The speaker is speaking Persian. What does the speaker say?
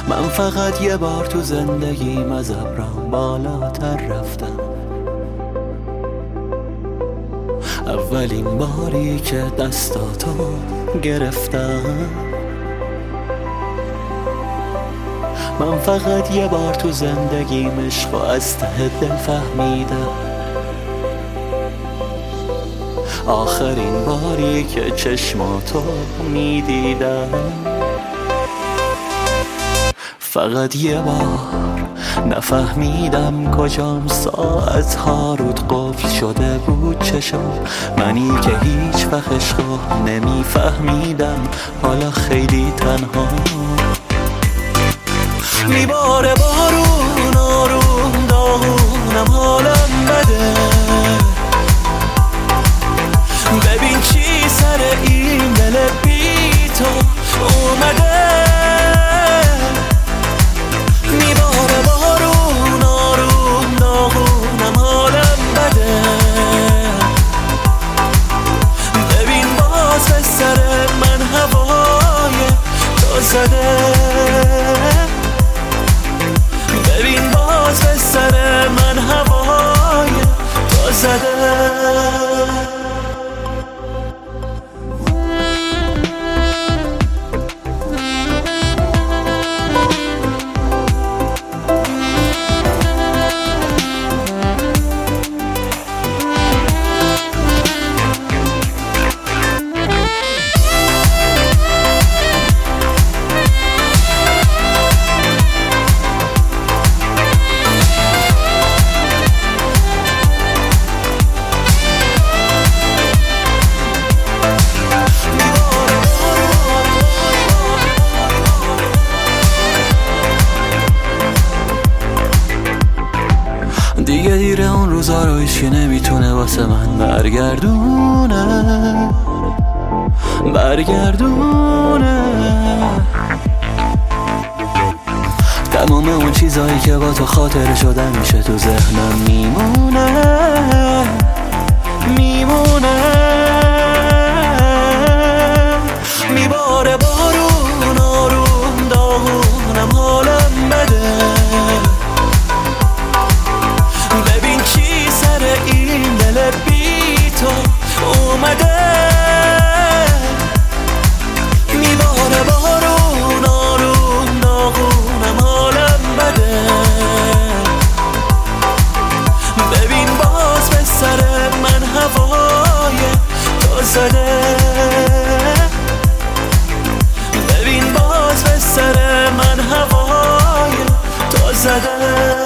من فقط یه بار تو زندگیم از ابرام بالاتر رفتم. اولین باری که دستاتو گرفتم. من فقط یه بار تو زندگیم عشقو از ته دل فهمیدم. آخرین باری که چشماتو میدیدم. فقط یه بار نفهمیدم کجام، ساعتها رود قفل شده بود چشم. منی که هیچ وقت عشقو نمیفهمیدم، حالا خیلی تنها. میباره بارون آروم داغونم، حالم بده. ببین چی سر این دل بی تو اومده. میباره بارون آروم داغونم، حالم بده. ببین باز به سر من هوای تو زده. ببین باز به سر من هوای تو زده. دیگه دیره اون روزا رو هیچی نمیتونه واسه من برگردونه. تمام اون چیزایی که با تو خاطره شدن میشه تو ذهنم میمونه. میباره بارون آروم داغونم، حالم بده. ببین چی سر این دل بی تو اومده. میباره بارون آروم داغونم، حالم بده. ببین باز به سر من هوای تو زده. ببین باز به سر من هوای تو زده.